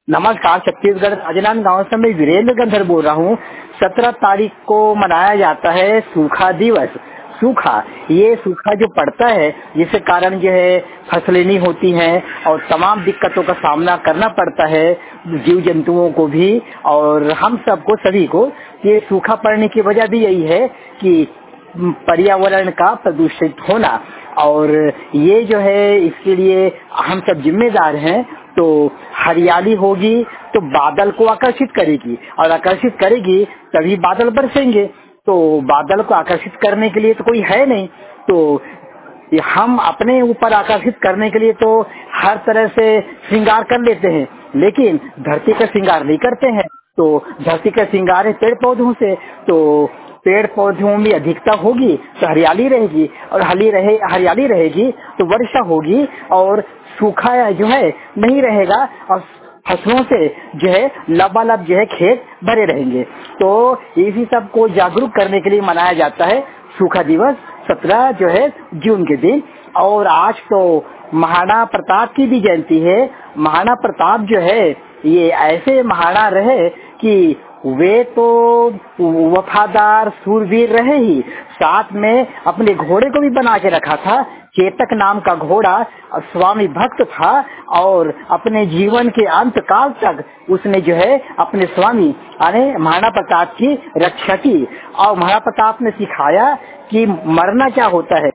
नमस्कार। छत्तीसगढ़ राजनांदगांव से मैं वीरेंद्र गंधर बोल रहा हूँ। 17 तारीख को मनाया जाता है सूखा दिवस। सूखा, ये सूखा जो पड़ता है जिसके कारण जो है फसलें नहीं होती हैं और तमाम दिक्कतों का सामना करना पड़ता है जीव जंतुओं को भी और हम सबको, सभी को। ये सूखा पड़ने की वजह भी यही है कि पर्यावरण का प्रदूषित होना, और ये जो है इसके लिए हम सब जिम्मेदार हैं। तो हरियाली होगी तो बादल को आकर्षित करेगी और आकर्षित करेगी तभी बादल बरसेंगे। तो बादल को आकर्षित करने के लिए तो कोई है नहीं, तो हम अपने ऊपर आकर्षित करने के लिए तो हर तरह से श्रृंगार कर लेते हैं, लेकिन धरती का श्रृंगार नहीं करते हैं। तो धरती का श्रृंगार है पेड़ पौधों से, तो पेड़ पौधों में अधिकता होगी तो हरियाली रहेगी, और हरियाली रहेगी तो वर्षा होगी, और सूखा जो है नहीं रहेगा और फसलों से जो है लबालब जो है खेत भरे रहेंगे। तो इसी सब को जागरूक करने के लिए मनाया जाता है सूखा दिवस 17 जो है जून के दिन। और आज तो महाराणा प्रताप की भी जयंती है। महाराणा प्रताप जो है ये ऐसे महाराणा रहे कि वे तो वफादार सूरवीर रहे ही, साथ में अपने घोड़े को भी बना के रखा था। चेतक नाम का घोड़ा स्वामी भक्त था, और अपने जीवन के अंत काल तक उसने जो है अपने स्वामी यानी महाराणा प्रताप की रक्षा की। और महाराणा प्रताप ने सिखाया कि मरना क्या होता है,